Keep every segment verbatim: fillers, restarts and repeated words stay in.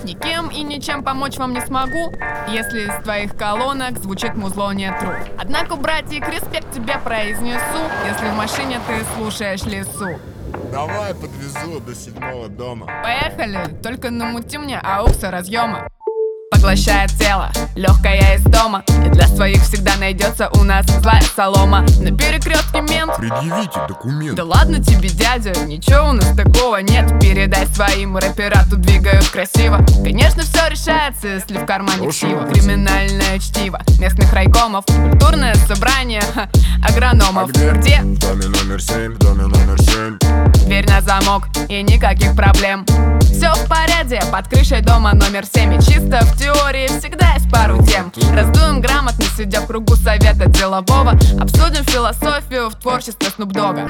Никем и ничем помочь вам не смогу, если из твоих колонок звучит музло не тру. Однако, братик, респект тебе произнесу, если в машине ты слушаешь лесу. Давай подвезу до седьмого дома. Поехали, только намути мне аукса разъема. Поглощает тело, легкая из дома, и для своих всегда найдется у нас злая солома. На перекрестке мент. Предъявите документ. Да ладно тебе, дядя, ничего у нас такого нет. Передай своим, рэпера тут двигают красиво. Конечно, все решается, если в кармане ксива. Криминальное чтиво местных райкомов, культурное собрание ха, агрономов. А где? Где? В доме номер семь, в доме номер семь. Дверь на замок и никаких проблем. Все в порядке, под крышей дома номер семь. И чисто в теории всегда есть пару тем. Раздуем грамотно, сидя в кругу совета делового. Обсудим философию в творчестве Снуп Дога.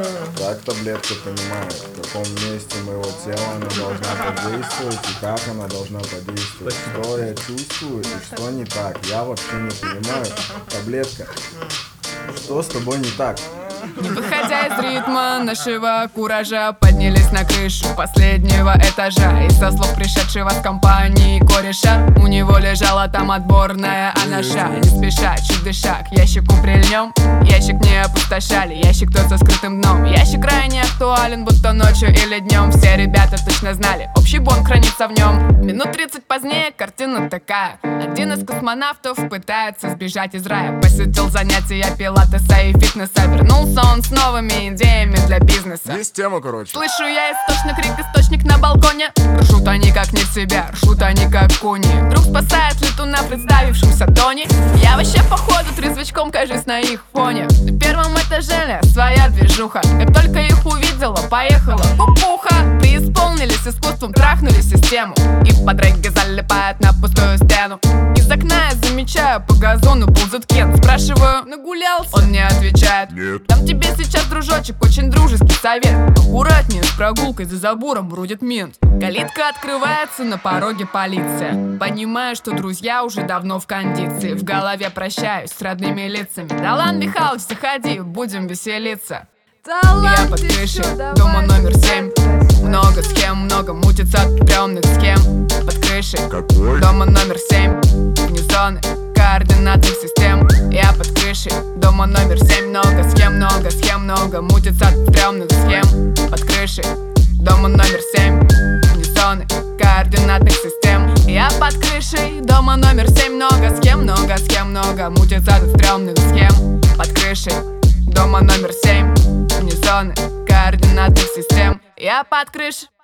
Как таблетка понимает, в каком месте моего тела она должна подействовать и как она должна подействовать. Что я чувствую и что не так, я вообще не понимаю. Таблетка, что с тобой не так? Не выходя из ритма нашего куража, поднялись на крышу последнего этажа. И со слов пришедшего с компании кореша, у него лежала там отборная анаша. Не спеша, чуть дыша, к ящику прильнем. Ящик не опустошали, ящик тот со скрытым дном. Ящик крайне актуален, будто ночью или днем. Все ребята точно знали, общий бон хранится в нем. Минут тридцать позднее картина такая. Один из космонавтов пытается сбежать из рая. Посетил занятия пилатеса и фитнеса. Вернулся он с новыми идеями для бизнеса. Есть тема, короче. Слышу я истошный крик, источник на балконе. Ржут они как не в себя, ржут они как куни. Вдруг спасает летуна представившемся Тони. Я вообще походу трезвачком кажусь на их фоне. На первом этаже своя движуха. Как только их увидела, поехала кукуха. Преисполнились искусством, трахнули систему. И под регги залипает на пустую стену. Из окна я замечаю, по газону ползет Кен. Спрашиваю, нагулялся? Он не отвечает. Нет. Там тебе сейчас, дружочек, очень дружеский совет. Аккуратнее с прогулкой, за забором бродит мент. Калитка открывается, на пороге полиция. Понимаю, что друзья уже давно в кондиции. В голове прощаюсь с родными лицами. Да ладно, Михалыч, заходи, будем веселиться. Я под крышей дома номер семь. Много схем, много мутится от стрёмных схем. Под крышей Какой? дома номер семь. Вне зоны координатных систем. Я под крышей дома номер семь. Много схем, много схем, много мутится от стрёмных схем. Под крышей дома номер семь. Вне зоны координатных систем. Я под крышей дома номер семь. Много схем, много схем, много мутится от стрёмных схем. Под крышей дома номер семь. Вне зоны координатных систем. Я под крышей.